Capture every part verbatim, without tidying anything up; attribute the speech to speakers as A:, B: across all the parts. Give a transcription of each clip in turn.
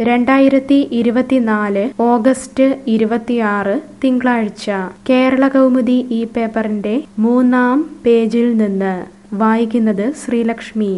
A: രണ്ടായിരത്തി ഇരുപത്തിനാല് ഓഗസ്റ്റ് ഇരുപത്തിയാറ് തിങ്കളാഴ്ച കേരള കൗമുദി ഈ പേപ്പറിന്റെ മൂന്നാം പേജിൽ നിന്ന് വായിക്കുന്നത് ശ്രീലക്ഷ്മി.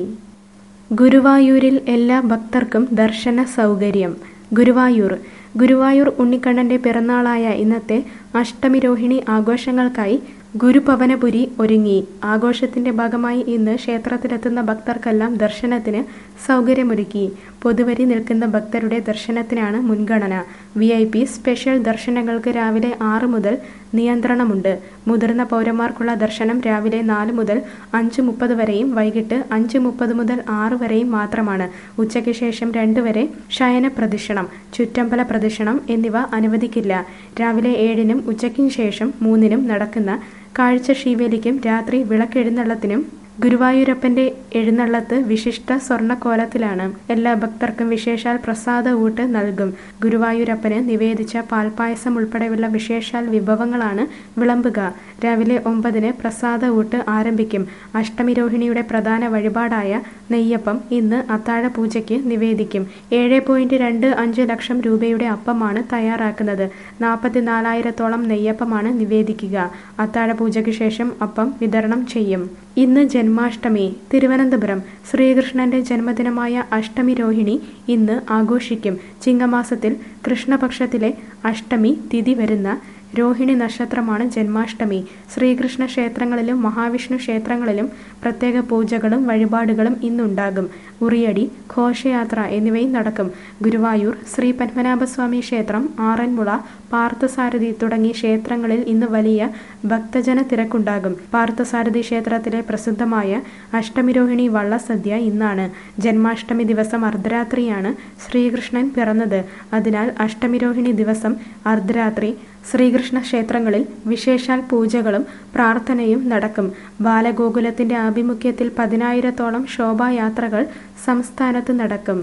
A: ഗുരുവായൂരിൽ എല്ലാ ഭക്തർക്കും ദർശന സൗകര്യം. ഗുരുവായൂർ ഗുരുവായൂർ ഉണ്ണിക്കണ്ണന്റെ പിറന്നാളായ ഇന്നത്തെ അഷ്ടമിരോഹിണി ആഘോഷങ്ങൾക്കായി ഗുരുപവനപുരി ഒരുങ്ങി. ആഘോഷത്തിന്റെ ഭാഗമായി ഇന്ന് ക്ഷേത്രത്തിലെത്തുന്ന ഭക്തർക്കെല്ലാം ദർശനത്തിന് സൗകര്യമൊരുക്കി. പൊതുവരി നിൽക്കുന്ന ഭക്തരുടെ ദർശനത്തിനാണ് മുൻഗണന. വി ഐ പി സ്പെഷ്യൽ ദർശനങ്ങൾക്ക് രാവിലെ ആറ് മുതൽ നിയന്ത്രണമുണ്ട്. മുതിർന്ന പൗരന്മാർക്കുള്ള ദർശനം രാവിലെ നാല് മുതൽ അഞ്ച് മുപ്പത് വരെയും വൈകിട്ട് അഞ്ച് മുപ്പത് മുതൽ ആറ് വരെയും മാത്രമാണ്. ഉച്ചയ്ക്ക് ശേഷം രണ്ട് വരെ ശയന പ്രദക്ഷിണം, ചുറ്റമ്പല പ്രദക്ഷിണം എന്നിവ അനുവദിക്കില്ല. രാവിലെ ഏഴിനും ഉച്ചയ്ക്കും ശേഷം മൂന്നിനും നടക്കുന്ന കാഴ്ച ശീവേലിക്കും രാത്രി വിളക്കെഴുന്നള്ളത്തിനും ഗുരുവായൂരപ്പന്റെ എഴുന്നള്ളത്ത് വിശിഷ്ട സ്വർണ്ണക്കോലത്തിലാണ്. എല്ലാ ഭക്തർക്കും വിശേഷാൽ പ്രസാദ ഊട്ട് നൽകും. ഗുരുവായൂരപ്പന് നിവേദിച്ച പാൽപ്പായസം ഉൾപ്പെടെയുള്ള വിശേഷാൽ വിഭവങ്ങളാണ് വിളമ്പുക. രാവിലെ ഒമ്പതിന് പ്രസാദ ഊട്ട് ആരംഭിക്കും. അഷ്ടമിരോഹിണിയുടെ പ്രധാന വഴിപാടായ നെയ്യപ്പം ഇന്ന് അത്താഴ പൂജയ്ക്ക് നിവേദിക്കും. ഏഴ് പോയിന്റ് രണ്ട് അഞ്ച് ലക്ഷം രൂപയുടെ അപ്പമാണ് തയ്യാറാക്കുന്നത്. നാൽപ്പത്തിനാലായിരത്തോളം നെയ്യപ്പമാണ് നിവേദിക്കുക. അത്താഴ പൂജയ്ക്ക് ശേഷം അപ്പം വിതരണം ചെയ്യും. ഇന്ന് ജന്മാഷ്ടമി. തിരുവനന്തപുരം ശ്രീകൃഷ്ണന്റെ ജന്മദിനമായ അഷ്ടമിരോഹിണി ഇന്ന് ആഘോഷിക്കും. ചിങ്ങമാസത്തിൽ കൃഷ്ണപക്ഷത്തിലെ അഷ്ടമി തിഥി വരുന്ന രോഹിണി നക്ഷത്രമാണ് ജന്മാഷ്ടമി. ശ്രീകൃഷ്ണ ക്ഷേത്രങ്ങളിലും മഹാവിഷ്ണു ക്ഷേത്രങ്ങളിലും പ്രത്യേക പൂജകളും വഴിപാടുകളും ഇന്നുണ്ടാകും. ഉറിയടി, ഘോഷയാത്ര എന്നിവയും നടക്കും. ഗുരുവായൂർ ശ്രീ പത്മനാഭസ്വാമി ക്ഷേത്രം, ആറന്മുള, പാർത്ഥസാരഥി തുടങ്ങിയ ക്ഷേത്രങ്ങളിൽ ഇന്ന് വലിയ ഭക്തജന തിരക്കുണ്ടാകും. പാർത്ഥസാരഥി ക്ഷേത്രത്തിലെ പ്രസിദ്ധമായ അഷ്ടമിരോഹിണി വള്ളസദ്യ ഇന്നാണ്. ജന്മാഷ്ടമി ദിവസം അർദ്ധരാത്രിയാണ് ശ്രീകൃഷ്ണൻ പിറന്നത്. അതിനാൽ അഷ്ടമിരോഹിണി ദിവസം അർദ്ധരാത്രി ശ്രീകൃഷ്ണ ക്ഷേത്രങ്ങളിൽ വിശേഷാൽ പൂജകളും പ്രാർത്ഥനയും നടക്കും. ബാലഗോകുലത്തിന്റെ ആഭിമുഖ്യത്തിൽ പതിനായിരത്തോളം ശോഭായാത്രകൾ സംസ്ഥാനത്ത് നടക്കും.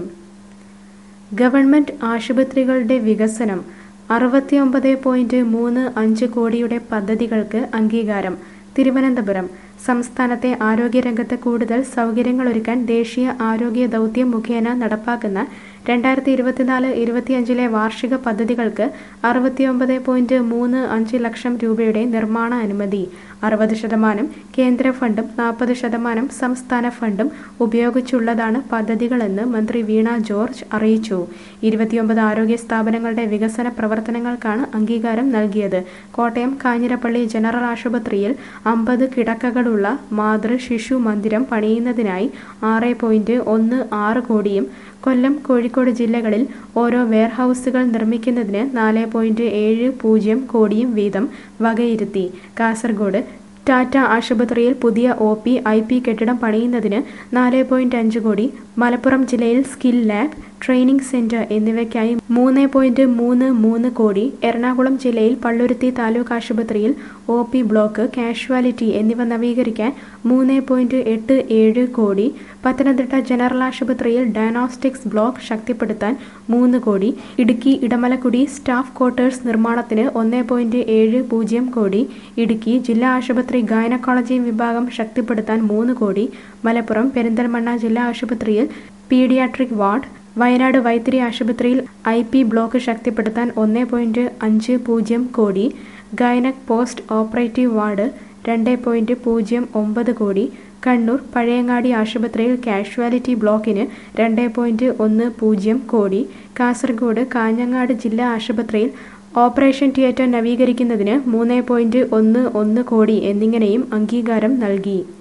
A: ഗവൺമെന്റ് ആശുപത്രികളുടെ വികസനം. അറുപത്തിയൊമ്പത് പോയിന്റ് മൂന്ന് അഞ്ച് കോടിയുടെ പദ്ധതികൾക്ക് അംഗീകാരം. തിരുവനന്തപുരം സംസ്ഥാനത്തെ ആരോഗ്യരംഗത്ത് കൂടുതൽ സൗകര്യങ്ങളൊരുക്കാൻ ദേശീയ ആരോഗ്യ ദൗത്യം മുഖേന നടപ്പാക്കുന്ന രണ്ടായിരത്തി ഇരുപത്തിനാല് ഇരുപത്തിയഞ്ചിലെ വാർഷിക പദ്ധതികൾക്ക് അറുപത്തിയൊമ്പത് പോയിന്റ് മൂന്ന് അഞ്ച് ലക്ഷം രൂപയുടെ നിർമ്മാണ അനുമതി. അറുപത് ശതമാനം കേന്ദ്ര ഫണ്ടും നാൽപ്പത് ശതമാനം സംസ്ഥാന ഫണ്ടും ഉപയോഗിച്ചുള്ളതാണ് പദ്ധതികളെന്ന് മന്ത്രി വീണ ജോർജ് അറിയിച്ചു. ഇരുപത്തിയൊമ്പത് ആരോഗ്യ സ്ഥാപനങ്ങളുടെ വികസന പ്രവർത്തനങ്ങൾക്കാണ് അംഗീകാരം നൽകിയത്. കോട്ടയം കാഞ്ഞിരപ്പള്ളി ജനറൽ ആശുപത്രിയിൽ അമ്പത് കിടക്കകളുള്ള മാതൃ ശിശു മന്ദിരം പണിയുന്നതിനായി ആറ് പോയിന്റ് ഒന്ന് ആറ് കോടിയും കൊല്ലം, കോഴിക്കോട് ജില്ലകളിൽ ഓരോ വെയർഹൌസുകൾ നിർമ്മിക്കുന്നതിന് നാല് പോയിന്റ് ഏഴ് പൂജ്യം കോടിയും വീതം വകയിരുത്തി. കാസർഗോഡ് ടാറ്റ ആശുപത്രിയിൽ പുതിയ ഒ പി ഐ പി കെട്ടിടം പണിയുന്നതിന് നാല് പോയിന്റ് അഞ്ച് കോടി, മലപ്പുറം ജില്ലയിൽ സ്കിൽ ലാബ്, ട്രെയിനിംഗ് സെന്റർ എന്നിവയ്ക്കായി മൂന്ന് പോയിന്റ് മൂന്ന് മൂന്ന് കോടി, എറണാകുളം ജില്ലയിൽ പള്ളുരുത്തി താലൂക്ക് ആശുപത്രിയിൽ ഒ പി ബ്ലോക്ക്, കാഷ്വാലിറ്റി എന്നിവ നവീകരിക്കാൻ മൂന്ന് പോയിന്റ് എട്ട് ഏഴ് കോടി, പത്തനംതിട്ട ജനറൽ ആശുപത്രിയിൽ ഡയഗ്നോസ്റ്റിക്സ് ബ്ലോക്ക് ശക്തിപ്പെടുത്താൻ മൂന്ന് കോടി, ഇടുക്കി ഇടമലക്കുടി സ്റ്റാഫ് ക്വാർട്ടേഴ്സ് നിർമ്മാണത്തിന് ഒന്ന് പോയിന്റ് ഏഴ് പൂജ്യം കോടി, ഇടുക്കി ജില്ലാ ആശുപത്രി ഗൈനക്കോളജി വിഭാഗം ശക്തിപ്പെടുത്താൻ മൂന്ന് കോടി, മലപ്പുറം പെരിന്തൽമണ്ണ ജില്ലാ ആശുപത്രിയിൽ പീഡിയാട്രിക് വാർഡ്, വയനാട് വൈത്തിരി ആശുപത്രിയിൽ ഐ പി ബ്ലോക്ക് ശക്തിപ്പെടുത്താൻ ഒന്ന് പോയിന്റ് അഞ്ച് പൂജ്യം കോടി, ഗൈനക് പോസ്റ്റ് ഓപ്പറേറ്റീവ് വാർഡ് രണ്ട് പോയിന്റ് പൂജ്യം ഒമ്പത് കോടി, കണ്ണൂർ പഴയങ്ങാടി ആശുപത്രിയിൽ കാഷ്വാലിറ്റി ബ്ലോക്കിന് രണ്ട് പോയിന്റ് ഒന്ന് പൂജ്യം കോടി, കാസർഗോഡ് കാഞ്ഞങ്ങാട് ജില്ലാ ആശുപത്രിയിൽ ഓപ്പറേഷൻ തിയേറ്റർ നവീകരിക്കുന്നതിന് മൂന്ന് പോയിന്റ് ഒന്ന് ഒന്ന് കോടി എന്നിങ്ങനെയും അംഗീകാരം നൽകി.